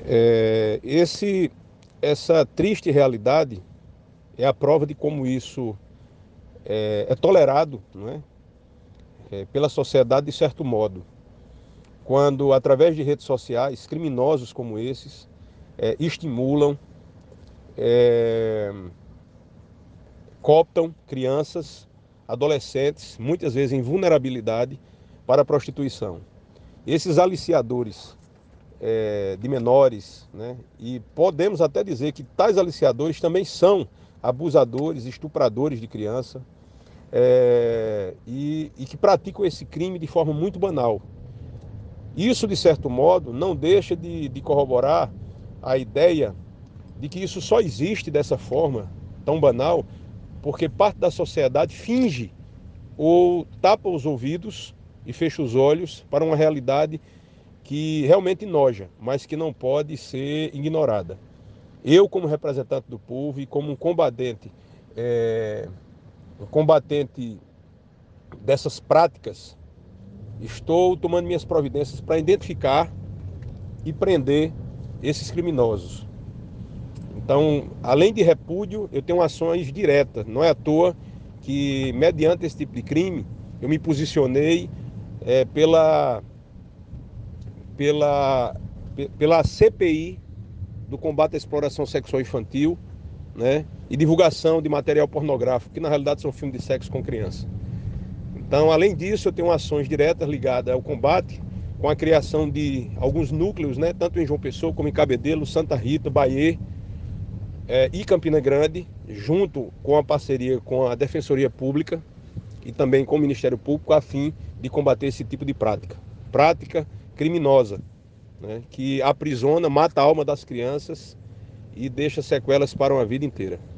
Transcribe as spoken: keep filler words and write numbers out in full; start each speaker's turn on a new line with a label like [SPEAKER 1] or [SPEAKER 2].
[SPEAKER 1] É, esse, essa triste realidade é a prova de como isso é, é tolerado, não é? É, pela sociedade de certo modo. Quando, através de redes sociais, criminosos como esses é, estimulam, é, cooptam crianças, adolescentes, muitas vezes em vulnerabilidade, para a prostituição. Esses aliciadores é, de menores, né? E podemos até dizer que tais aliciadores também são abusadores, estupradores de criança, é, e, e que praticam esse crime de forma muito banal. Isso, de certo modo, não deixa de, de corroborar a ideia de que isso só existe dessa forma tão banal porque parte da sociedade finge ou tapa os ouvidos e fecha os olhos para uma realidade que realmente noja, mas que não pode ser ignorada. Eu, como representante do povo e como um combatente, é, um combatente dessas práticas, estou tomando minhas providências para identificar e prender esses criminosos. Então, além de repúdio, eu tenho ações diretas. Não é à toa que, mediante esse tipo de crime, eu me posicionei é, pela, pela, pela C P I do combate à exploração sexual infantil, né, e divulgação de material pornográfico, que na realidade são filmes de sexo com criança. Então, além disso, eu tenho ações diretas ligadas ao combate, com a criação de alguns núcleos, né, tanto em João Pessoa como em Cabedelo, Santa Rita, Bahia, é, e Campina Grande, junto com a parceria com a Defensoria Pública e também com o Ministério Público, a fim de combater esse tipo de prática. Prática criminosa, né, que aprisiona, mata a alma das crianças e deixa sequelas para uma vida inteira.